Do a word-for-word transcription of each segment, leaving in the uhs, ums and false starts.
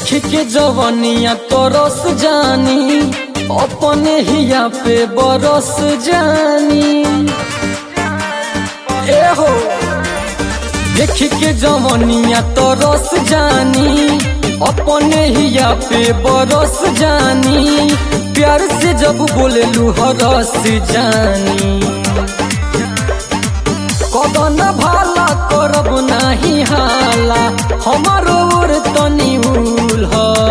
के जवनिया तरस जानी अपने हिया पे बरस जानी। ए हो देख के जवनिया तरस जानी अपने हिया पे बरस जानी। प्यार से जब बोले लू हरस जानी। कदन भाला करब नाही हाला हमारो ओर तनी उल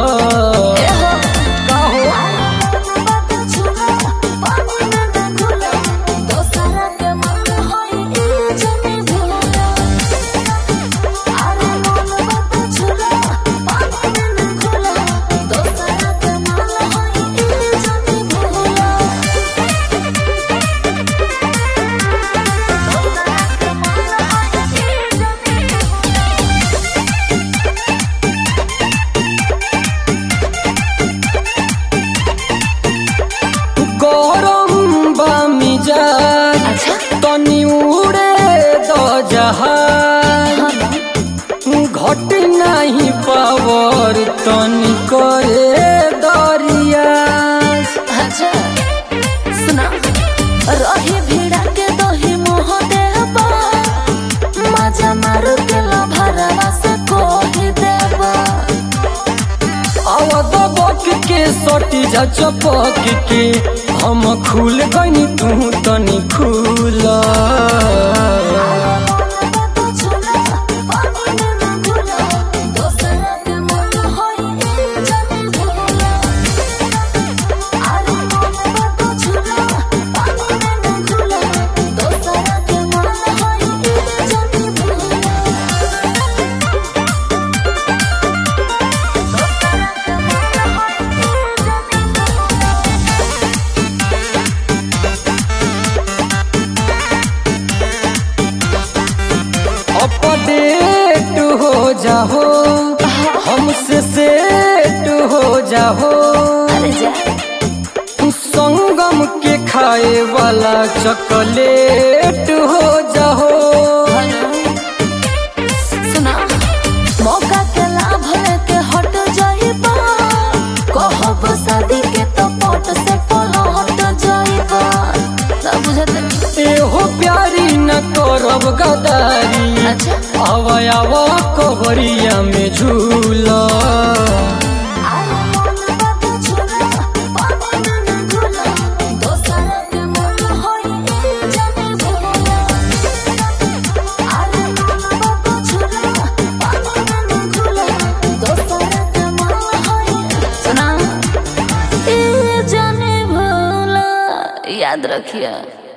तनी उड़े दो जहाज घट नहीं पावर तनी करे दरिया। अच्छा सुना रही भिड़ा के दही मोह देबा मजा मारू के लभरवा से कोही देबा। आवा दबक के सटी जा चपक के हम खुल गनी तू तनी खुला। अपडेट हो जाओ हमसे सेट हो जाओ। संगम के खाए वाला चॉकलेट हो जाओ। सुना मौका के लाभ लेके हट जाइबा कहब शादी के तो पट से पलट जाइबा। सब बुझत एहो प्यारी न करब गदारी। अच्छा आवा आवा कोहरिया में झूला। सुना ए जाने भोला याद रखिया।